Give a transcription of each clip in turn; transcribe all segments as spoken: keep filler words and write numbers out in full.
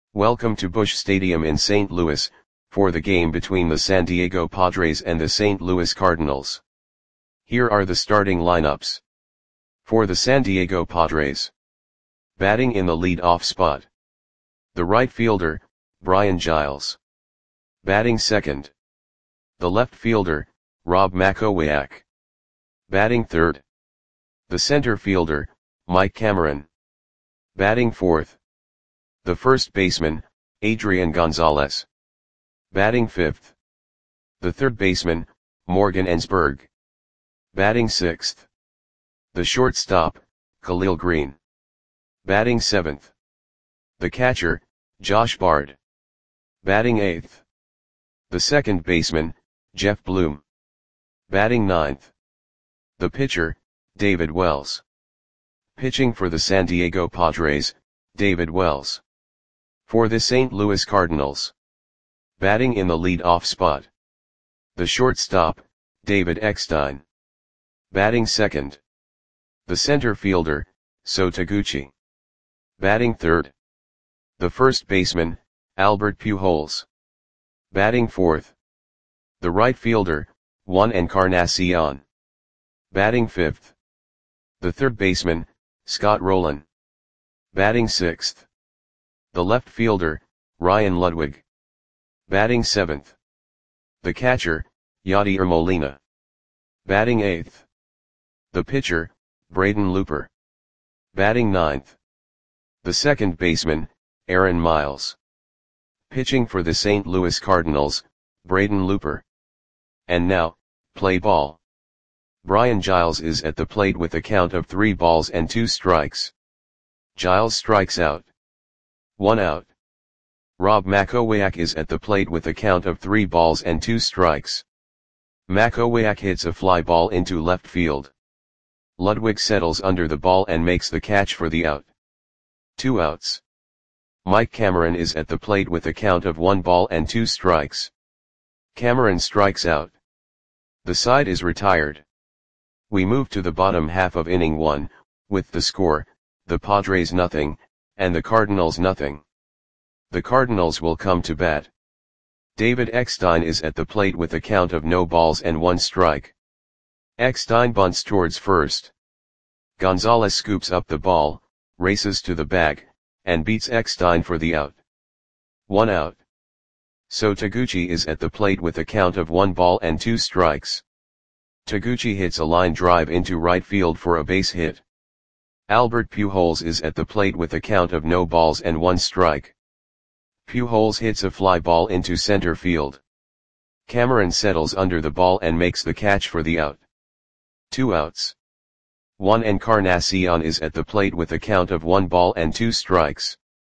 Welcome to Busch Stadium in Saint Louis, for the game between the San Diego Padres and the Saint Louis Cardinals. Here are the starting lineups. For the San Diego Padres. Batting in the lead-off spot. The right fielder, Brian Giles. Batting second. The left fielder, Rob Makowiak. Batting third. The center fielder, Mike Cameron. Batting fourth. The first baseman, Adrian Gonzalez. Batting fifth. The third baseman, Morgan Ensberg. Batting sixth. The shortstop, Khalil Green. Batting seventh. The catcher, Josh Bard. Batting eighth. The second baseman, Jeff Bloom. Batting ninth. The pitcher, David Wells. Pitching for the San Diego Padres, David Wells. For the Saint Louis Cardinals. Batting in the lead-off spot. The shortstop, David Eckstein. Batting second. The center fielder, So Taguchi. Batting third. The first baseman, Albert Pujols. Batting fourth. The right fielder, Juan Encarnacion. Batting fifth. The third baseman, Scott Rowland. Batting sixth. The left fielder, Ryan Ludwig. Batting seventh. The catcher, Yadier Molina. Batting eighth. The pitcher, Braden Looper. Batting ninth. The second baseman, Aaron Miles. Pitching for the Saint Louis Cardinals, Braden Looper. And now, play ball. Brian Giles is at the plate with a count of three balls and two strikes. Giles strikes out. One out. Rob Makowiak is at the plate with a count of three balls and two strikes. Makowiak hits a fly ball into left field. Ludwig settles under the ball and makes the catch for the out. Two outs. Mike Cameron is at the plate with a count of one ball and two strikes. Cameron strikes out. The side is retired. We move to the bottom half of inning one, with the score, the Padres nothing, and the Cardinals nothing. The Cardinals will come to bat. David Eckstein is at the plate with a count of no balls and one strike. Eckstein bunts towards first. Gonzalez scoops up the ball, races to the bag, and beats Eckstein for the out. One out. So Taguchi is at the plate with a count of one ball and two strikes. Taguchi hits a line drive into right field for a base hit. Albert Pujols is at the plate with a count of no balls and one strike. Pujols hits a fly ball into center field. Cameron settles under the ball and makes the catch for the out. Two outs. Juan Encarnacion is at the plate with a count of one ball and two strikes.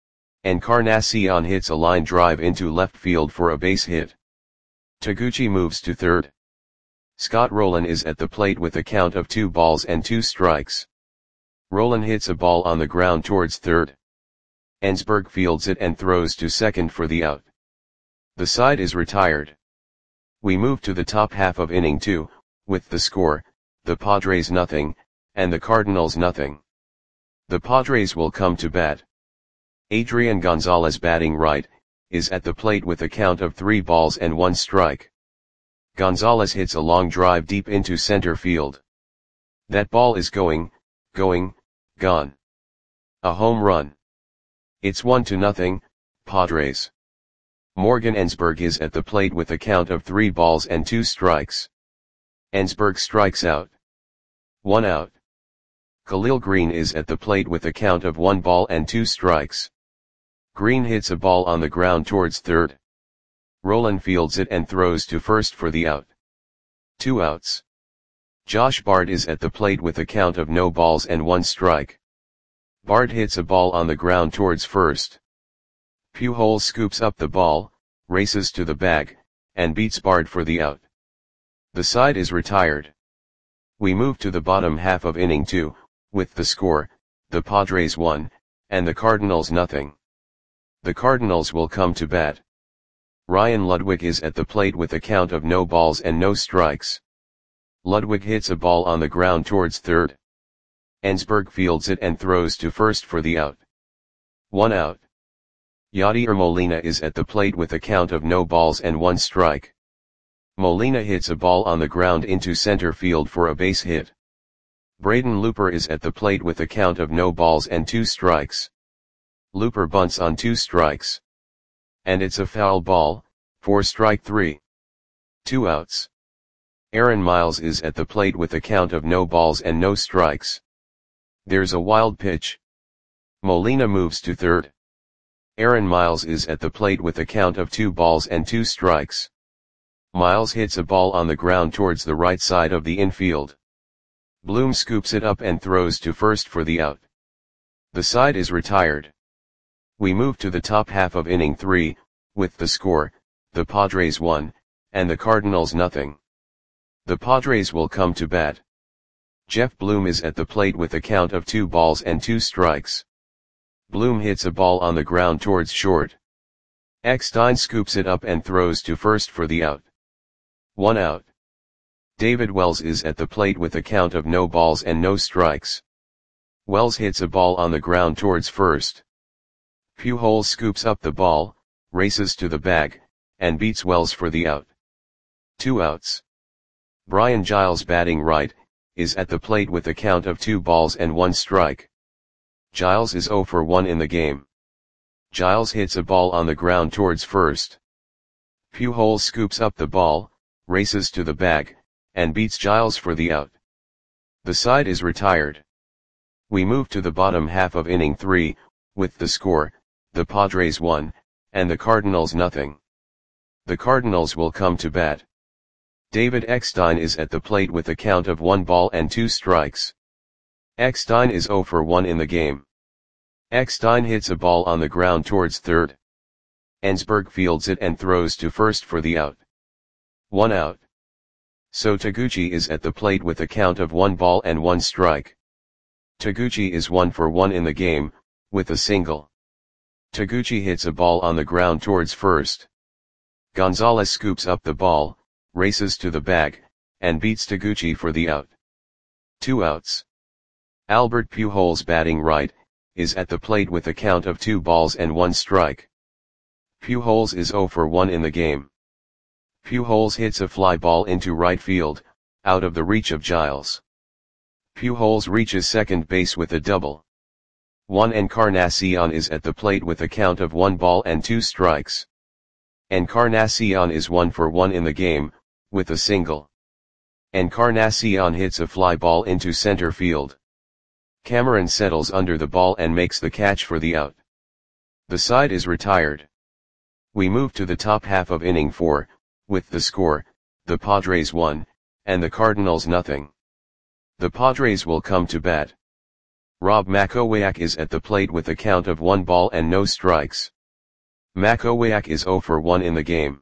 Encarnacion hits a line drive into left field for a base hit. Taguchi moves to third. Scott Rowland is at the plate with a count of two balls and two strikes. Rowland hits a ball on the ground towards third. Ensberg fields it and throws to second for the out. The side is retired. We move to the top half of inning two, with the score, the Padres nothing, and the Cardinals nothing. The Padres will come to bat. Adrian Gonzalez batting right, is at the plate with a count of three balls and one strike. Gonzalez hits a long drive deep into center field. That ball is going, going, gone. A home run. It's one to nothing, Padres. Morgan Ensberg is at the plate with a count of three balls and two strikes. Ensberg strikes out. One out. Khalil Green is at the plate with a count of one ball and two strikes. Green hits a ball on the ground towards third. Rowland fields it and throws to first for the out. Two outs. Josh Bard is at the plate with a count of no balls and one strike. Bard hits a ball on the ground towards first. Pujols scoops up the ball, races to the bag, and beats Bard for the out. The side is retired. We move to the bottom half of inning two, with the score, the Padres one, and the Cardinals nothing. The Cardinals will come to bat. Ryan Ludwig is at the plate with a count of no balls and no strikes. Ludwig hits a ball on the ground towards third. Ensberg fields it and throws to first for the out. One out. Yadier Molina is at the plate with a count of no balls and one strike. Molina hits a ball on the ground into center field for a base hit. Braden Looper is at the plate with a count of no balls and two strikes. Looper bunts on two strikes. And it's a foul ball, for strike three. Two outs. Aaron Miles is at the plate with a count of no balls and no strikes. There's a wild pitch. Molina moves to third. Aaron Miles is at the plate with a count of two balls and two strikes. Miles hits a ball on the ground towards the right side of the infield. Bloom scoops it up and throws to first for the out. The side is retired. We move to the top half of inning three, with the score, the Padres one, and the Cardinals nothing. The Padres will come to bat. Jeff Bloom is at the plate with a count of two balls and two strikes. Bloom hits a ball on the ground towards short. Eckstein scoops it up and throws to first for the out. One out. David Wells is at the plate with a count of no balls and no strikes. Wells hits a ball on the ground towards first. Pujols scoops up the ball, races to the bag, and beats Wells for the out. Two outs. Brian Giles, batting right, is at the plate with a count of two balls and one strike. Giles is oh for one in the game. Giles hits a ball on the ground towards first. Pujols scoops up the ball, races to the bag, and beats Giles for the out. The side is retired. We move to the bottom half of inning three, with the score, the Padres one, and the Cardinals nothing. The Cardinals will come to bat. David Eckstein is at the plate with a count of one ball and two strikes. Eckstein is oh for one in the game. Eckstein hits a ball on the ground towards third. Ensberg fields it and throws to first for the out. One out. So Taguchi is at the plate with a count of one ball and one strike. Taguchi is one for one in the game, with a single. Taguchi hits a ball on the ground towards first. Gonzalez scoops up the ball, races to the bag, and beats Taguchi for the out. Two outs. Albert Pujols, batting right, is at the plate with a count of two balls and one strike. Pujols is oh for one in the game. Pujols hits a fly ball into right field, out of the reach of Giles. Pujols reaches second base with a double. Juan Encarnacion is at the plate with a count of one ball and two strikes. Encarnacion is one for one in the game, with a single. Encarnacion hits a fly ball into center field. Cameron settles under the ball and makes the catch for the out. The side is retired. We move to the top half of inning four, with the score, the Padres one, and the Cardinals nothing. The Padres will come to bat. Rob Makowiak is at the plate with a count of one ball and no strikes. Makowiak is oh for one in the game.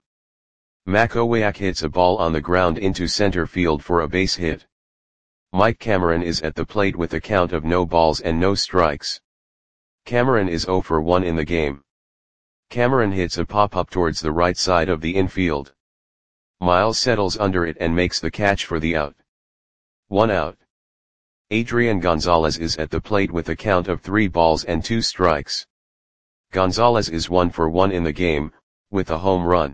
Makowiak hits a ball on the ground into center field for a base hit. Mike Cameron is at the plate with a count of no balls and no strikes. Cameron is oh for one in the game. Cameron hits a pop-up towards the right side of the infield. Miles settles under it and makes the catch for the out. One out. Adrian Gonzalez is at the plate with a count of three balls and two strikes. Gonzalez is one for one in the game, with a home run.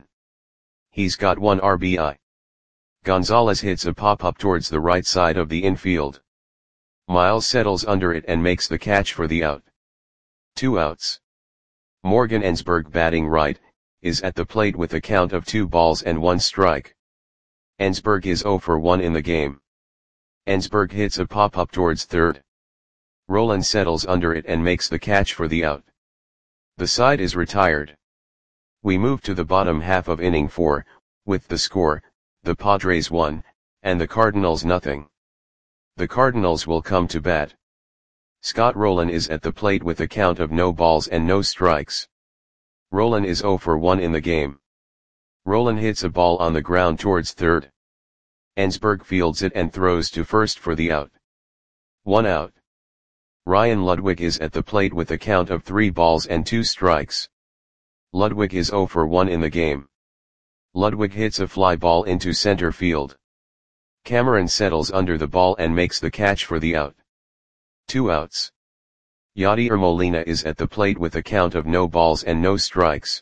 He's got one R B I. Gonzalez hits a pop-up towards the right side of the infield. Miles settles under it and makes the catch for the out. Two outs. Morgan Ensberg, batting right, is at the plate with a count of two balls and one strike. Ensberg is oh for one in the game. Ensberg hits a pop-up towards third. Roland settles under it and makes the catch for the out. The side is retired. We move to the bottom half of inning four, with the score, the Padres one, and the Cardinals nothing. The Cardinals will come to bat. Scott Rolen is at the plate with a count of no balls and no strikes. Rolen is oh for one in the game. Rolen hits a ball on the ground towards third. Ensberg fields it and throws to first for the out. One out. Ryan Ludwig is at the plate with a count of three balls and two strikes. Ludwig is oh for one in the game. Ludwig hits a fly ball into center field. Cameron settles under the ball and makes the catch for the out. Two outs. Yadier Molina is at the plate with a count of no balls and no strikes.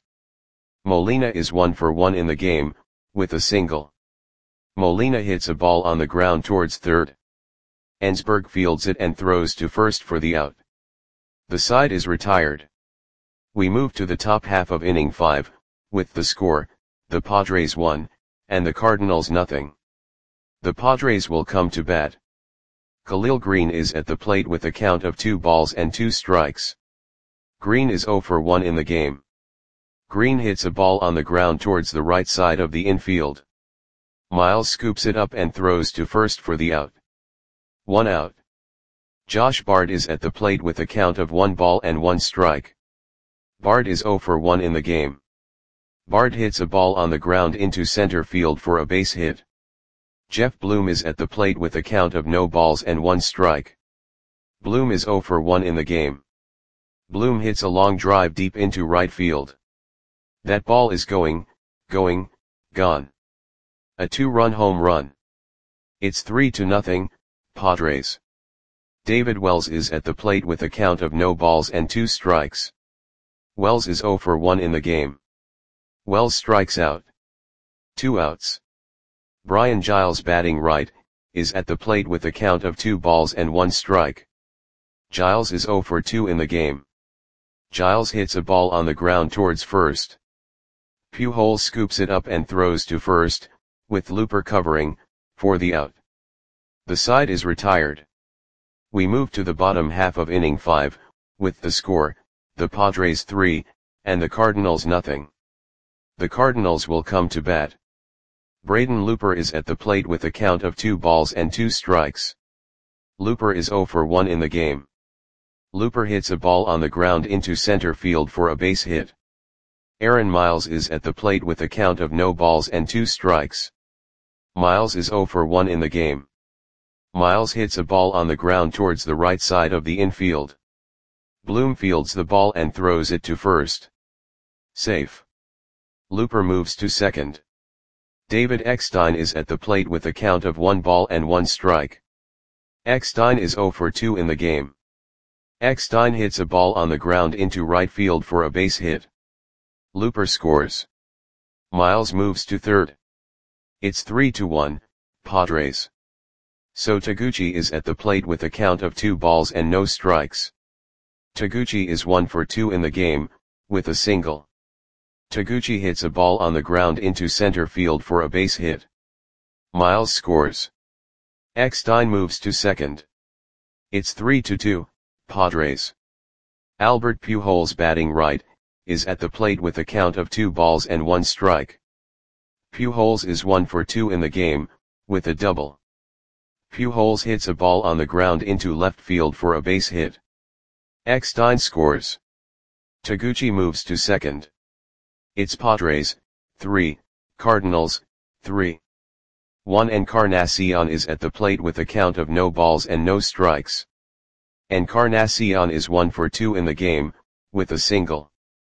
Molina is one for one in the game, with a single. Molina hits a ball on the ground towards third. Ensberg fields it and throws to first for the out. The side is retired. We move to the top half of inning five, with the score, the Padres one, and the Cardinals nothing. The Padres will come to bat. Khalil Greene is at the plate with a count of two balls and two strikes. Greene is zero for one in the game. Greene hits a ball on the ground towards the right side of the infield. Miles scoops it up and throws to first for the out. One out. Josh Bard is at the plate with a count of one ball and one strike. Bard is zero for one in the game. Bard hits a ball on the ground into center field for a base hit. Jeff Bloom is at the plate with a count of no balls and one strike. Bloom is zero for one in the game. Bloom hits a long drive deep into right field. That ball is going, going, gone. A two-run home run. It's three to nothing, Padres. David Wells is at the plate with a count of no balls and two strikes. Wells is zero for one in the game. Wells strikes out. Two outs. Brian Giles, batting right, is at the plate with a count of two balls and one strike. Giles is zero for two in the game. Giles hits a ball on the ground towards first. Pujols scoops it up and throws to first, with Looper covering, for the out. The side is retired. We move to the bottom half of inning five, with the score, the Padres three, and the Cardinals nothing. The Cardinals will come to bat. Braden Looper is at the plate with a count of two balls and two strikes. Looper is zero for one in the game. Looper hits a ball on the ground into center field for a base hit. Aaron Miles is at the plate with a count of no balls and two strikes. Miles is zero for one in the game. Miles hits a ball on the ground towards the right side of the infield. Bloom fields the ball and throws it to first. Safe. Looper moves to second. David Eckstein is at the plate with a count of one ball and one strike. Eckstein is zero for two in the game. Eckstein hits a ball on the ground into right field for a base hit. Looper scores. Miles moves to third. It's three to one, Padres. So Taguchi is at the plate with a count of two balls and no strikes. Taguchi is one for two in the game, with a single. Taguchi hits a ball on the ground into center field for a base hit. Miles scores. Eckstein moves to second. It's three to two, Padres. Albert Pujols, batting right, is at the plate with a count of two balls and one strike. Pujols is one for two in the game, with a double. Pujols hits a ball on the ground into left field for a base hit. Eckstein scores. Taguchi moves to second. It's Padres, three, Cardinals, three. Juan Encarnacion is at the plate with a count of no balls and no strikes. Encarnacion is one for two in the game, with a single.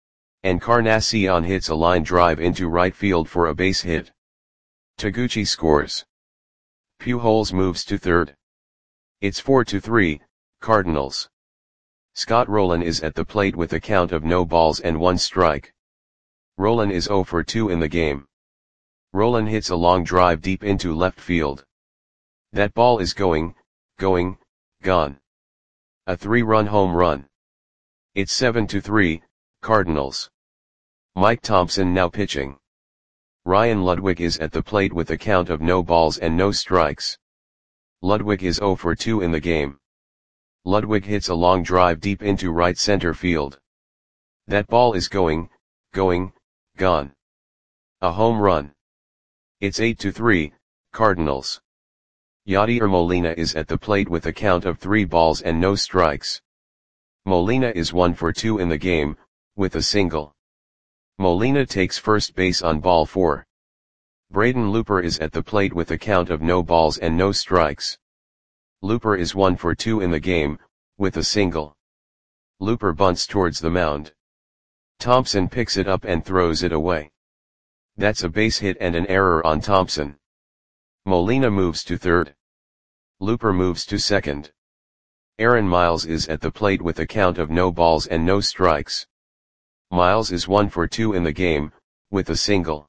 Encarnacion hits a line drive into right field for a base hit. Taguchi scores. Pujols moves to third. It's four to three, Cardinals. Scott Rowland is at the plate with a count of no balls and one strike. Rowland is zero for two in the game. Rowland hits a long drive deep into left field. That ball is going, going, gone. A three-run home run. It's seven to three, Cardinals. Mike Thompson now pitching. Ryan Ludwig is at the plate with a count of no balls and no strikes. Ludwig is zero for two in the game. Ludwig hits a long drive deep into right center field. That ball is going, going, gone. A home run. It's eight to three, Cardinals. Yadier Molina is at the plate with a count of three balls and no strikes. Molina is one for two in the game, with a single. Molina takes first base on ball four. Braden Looper is at the plate with a count of no balls and no strikes. Looper is one for two in the game, with a single. Looper bunts towards the mound. Thompson picks it up and throws it away. That's a base hit and an error on Thompson. Molina moves to third. Looper moves to second. Aaron Miles is at the plate with a count of no balls and no strikes. Miles is one for two in the game, with a single.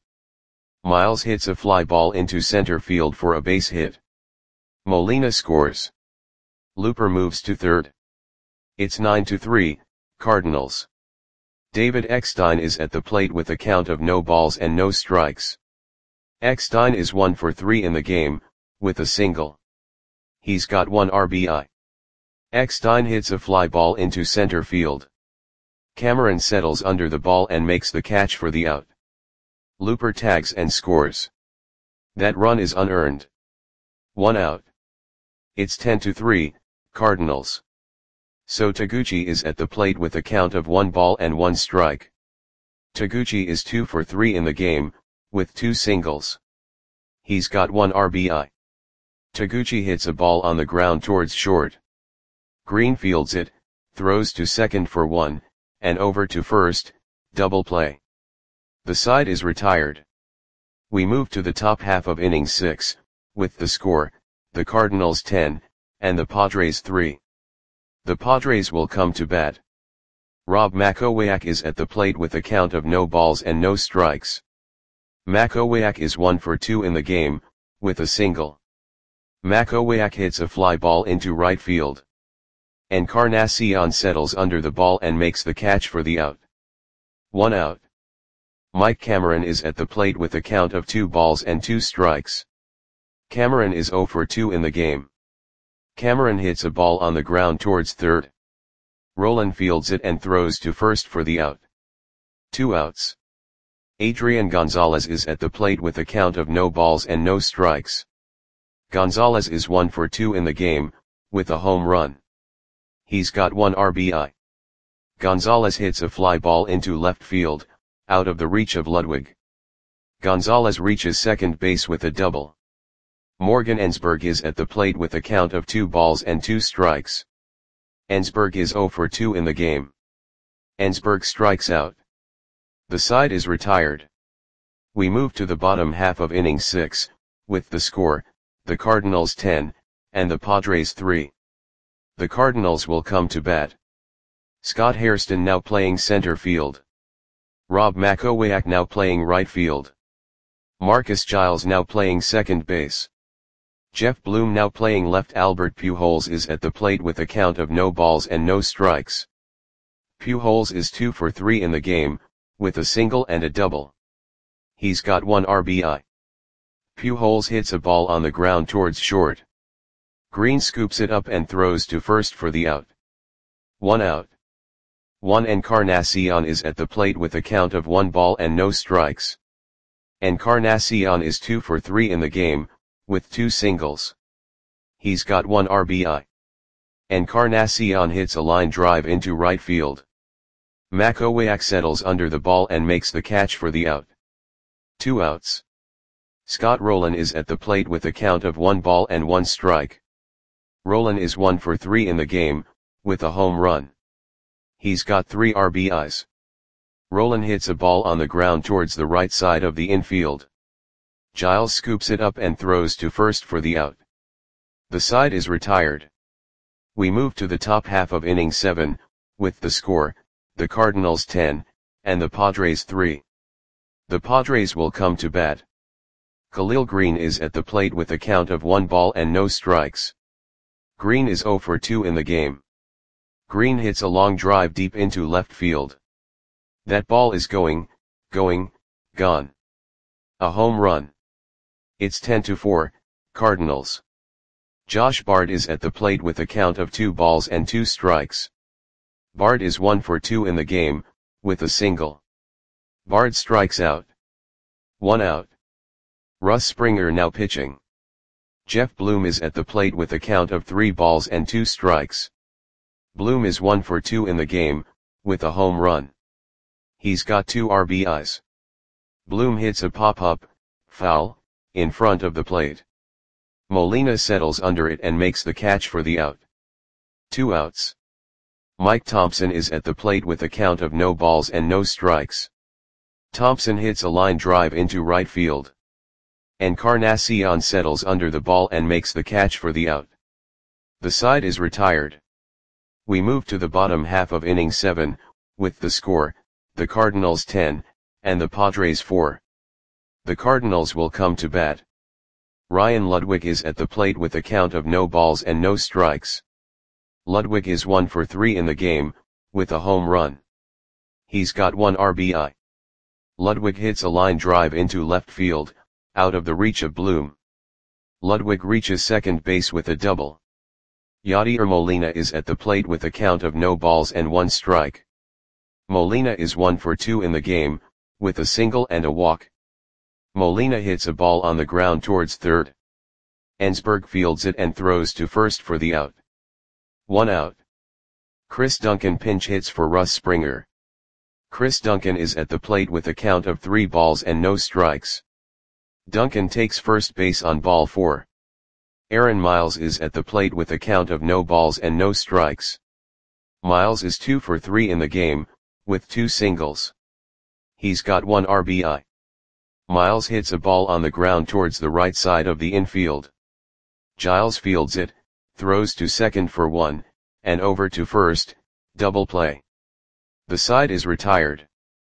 Miles hits a fly ball into center field for a base hit. Molina scores. Looper moves to third. It's nine to three, Cardinals. David Eckstein is at the plate with a count of no balls and no strikes. Eckstein is one for three in the game, with a single. He's got one R B I. Eckstein hits a fly ball into center field. Cameron settles under the ball and makes the catch for the out. Looper tags and scores. That run is unearned. One out. It's ten to three, Cardinals. So Taguchi is at the plate with a count of one ball and one strike. Taguchi is two for three in the game, with two singles. He's got one R B I. Taguchi hits a ball on the ground towards short. Green fields it, throws to second for one, and over to first, double play. The side is retired. We move to the top half of inning six, with the score, the Cardinals ten, and the Padres three. The Padres will come to bat. Rob Makowiak is at the plate with a count of no balls and no strikes. Makowiak is one for two in the game, with a single. Makowiak hits a fly ball into right field. Encarnacion settles under the ball and makes the catch for the out. One out. Mike Cameron is at the plate with a count of two balls and two strikes. Cameron is zero for two in the game. Cameron hits a ball on the ground towards third. Roland fields it and throws to first for the out. Two outs. Adrian Gonzalez is at the plate with a count of no balls and no strikes. Gonzalez is one for two in the game, with a home run. He's got one R B I. Gonzalez hits a fly ball into left field, out of the reach of Ludwig. Gonzalez reaches second base with a double. Morgan Ensberg is at the plate with a count of two balls and two strikes. Ensberg is zero for two in the game. Ensberg strikes out. The side is retired. We move to the bottom half of inning six, with the score, the Cardinals ten, and the Padres three. The Cardinals will come to bat. Scott Hairston now playing center field. Rob Makowiak now playing right field. Marcus Giles now playing second base. Jeff Bloom now playing left. Albert Pujols is at the plate with a count of no balls and no strikes. Pujols is two for three in the game, with a single and a double. He's got one R B I. Pujols hits a ball on the ground towards short. Green scoops it up and throws to first for the out. One out. Juan Encarnacion is at the plate with a count of one ball and no strikes. Encarnacion is two for three in the game, with two singles. He's got one R B I. Encarnacion hits a line drive into right field. Makowiak settles under the ball and makes the catch for the out. Two outs. Scott Rolen is at the plate with a count of one ball and one strike. Rolen is one for three in the game, with a home run. He's got three R B Is. Rolen hits a ball on the ground towards the right side of the infield. Giles scoops it up and throws to first for the out. The side is retired. We move to the top half of inning seven, with the score, the Cardinals ten, and the Padres three. The Padres will come to bat. Khalil Green is at the plate with a count of one ball and no strikes. Green is zero for two in the game. Green hits a long drive deep into left field. That ball is going, going, gone. A home run. It's ten to four, Cardinals. Josh Bard is at the plate with a count of two balls and two strikes. Bard is one for two in the game, with a single. Bard strikes out. One out. Russ Springer now pitching. Jeff Bloom is at the plate with a count of three balls and two strikes. Bloom is one for two in the game, with a home run. He's got two R B Is. Bloom hits a pop-up, foul, in front of the plate. Molina settles under it and makes the catch for the out. Two outs. Mike Thompson is at the plate with a count of no balls and no strikes. Thompson hits a line drive into right field. Encarnacion settles under the ball and makes the catch for the out. The side is retired. We move to the bottom half of inning seven, with the score, the Cardinals ten, and the Padres four. The Cardinals will come to bat. Ryan Ludwig is at the plate with a count of no balls and no strikes. Ludwig is one for three in the game, with a home run. He's got one R B I. Ludwig hits a line drive into left field, out of the reach of Bloom. Ludwig reaches second base with a double. Yadier Molina is at the plate with a count of no balls and one strike. Molina is one for two in the game, with a single and a walk. Molina hits a ball on the ground towards third. Ensberg fields it and throws to first for the out. One out. Chris Duncan pinch hits for Russ Springer. Chris Duncan is at the plate with a count of three balls and no strikes. Duncan takes first base on ball four. Aaron Miles is at the plate with a count of no balls and no strikes. Miles is two for three in the game, with two singles. He's got one R B I. Miles hits a ball on the ground towards the right side of the infield. Giles fields it, throws to second for one, and over to first, double play. The side is retired.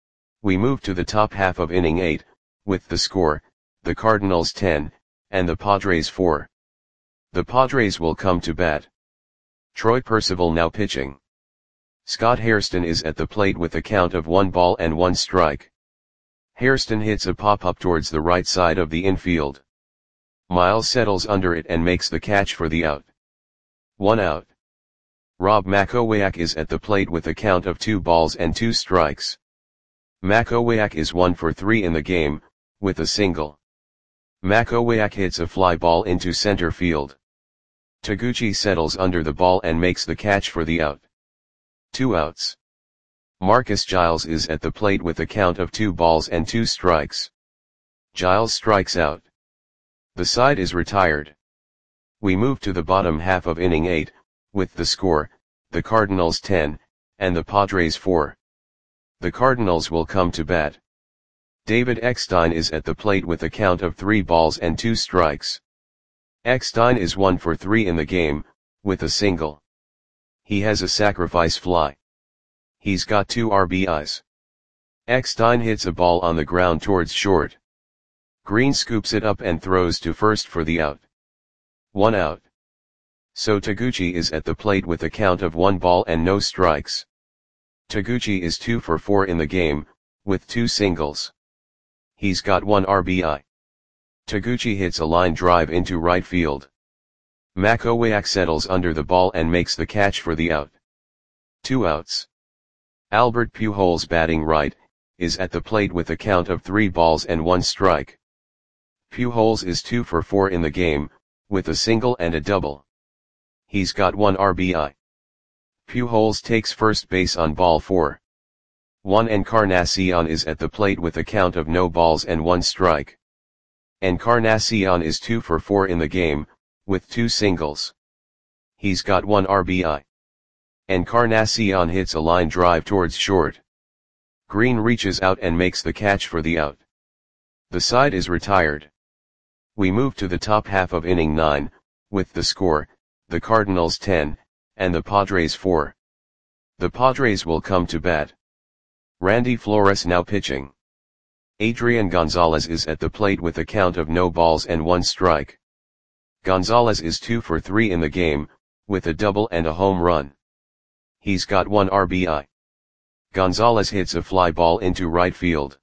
We move to the top half of inning eight, with the score, the Cardinals ten, and the Padres four. The Padres will come to bat. Troy Percival now pitching. Scott Hairston is at the plate with a count of one ball and one strike. Hairston hits a pop-up towards the right side of the infield. Miles settles under it and makes the catch for the out. One out. Rob Makowiak is at the plate with a count of two balls and two strikes. Makowiak is one for three in the game, with a single. Makowiak hits a fly ball into center field. Taguchi settles under the ball and makes the catch for the out. Two outs. Marcus Giles is at the plate with a count of two balls and two strikes. Giles strikes out. The side is retired. We move to the bottom half of inning eight, with the score, the Cardinals ten, and the Padres four. The Cardinals will come to bat. David Eckstein is at the plate with a count of three balls and two strikes. Eckstein is one for three in the game, with a single. He has a sacrifice fly. He's got two R B Is. Eckstein hits a ball on the ground towards short. Green scoops it up and throws to first for the out. One out. So Taguchi is at the plate with a count of one ball and no strikes. Taguchi is two for four in the game, with two singles. He's got one R B I. Taguchi hits a line drive into right field. Makowiak settles under the ball and makes the catch for the out. Two outs. Albert Pujols, batting right, is at the plate with a count of three balls and one strike. Pujols is two for four in the game, with a single and a double. He's got one R B I. Pujols takes first base on ball four. Juan Encarnacion is at the plate with a count of no balls and one strike. Encarnacion is two for four in the game, with two singles. He's got one R B I. Encarnacion hits a line drive towards short. Green reaches out and makes the catch for the out. The side is retired. We move to the top half of inning nine, with the score, the Cardinals ten, and the Padres four. The Padres will come to bat. Randy Flores now pitching. Adrian Gonzalez is at the plate with a count of no balls and one strike. Gonzalez is two for three in the game, with a double and a home run. He's got one R B I. Gonzalez hits a fly ball into right field.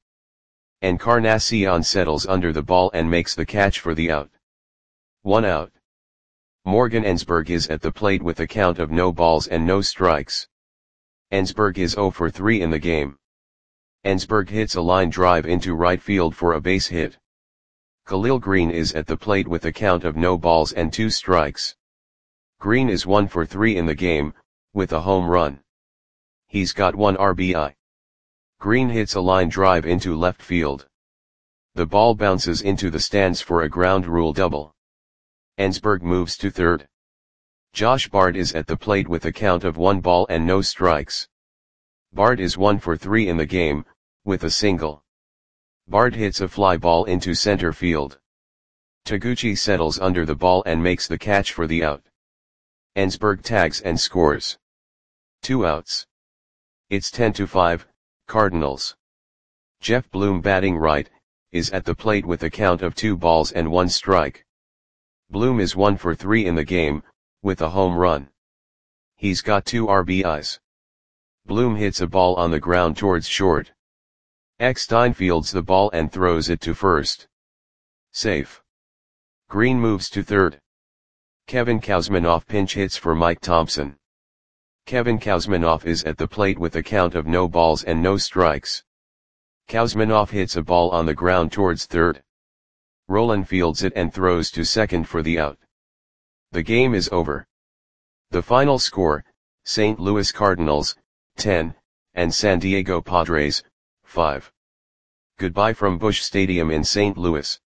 Encarnacion settles under the ball and makes the catch for the out. One out. Morgan Ensberg is at the plate with a count of no balls and no strikes. Ensberg is zero for three in the game. Ensberg hits a line drive into right field for a base hit. Khalil Green is at the plate with a count of no balls and two strikes. Green is one for three in the game, with a home run. He's got one R B I. Green hits a line drive into left field. The ball bounces into the stands for a ground rule double. Ensberg moves to third. Josh Bard is at the plate with a count of one ball and no strikes. Bard is one for three in the game, with a single. Bard hits a fly ball into center field. Taguchi settles under the ball and makes the catch for the out. Ensberg tags and scores. Two outs. It's ten to five, Cardinals. Jeff Bloom batting right, is at the plate with a count of two balls and one strike. Bloom is one for three in the game, with a home run. He's got two R B Is. Bloom hits a ball on the ground towards short. Eckstein fields the ball and throws it to first. Safe. Green moves to third. Kevin Kouzmanoff pinch hits for Mike Thompson. Kevin Kouzmanoff is at the plate with a count of no balls and no strikes. Kouzmanoff hits a ball on the ground towards third. Rolen fields it and throws to second for the out. The game is over. The final score, Saint Louis Cardinals, ten, and San Diego Padres, five. Goodbye from Busch Stadium in Saint Louis.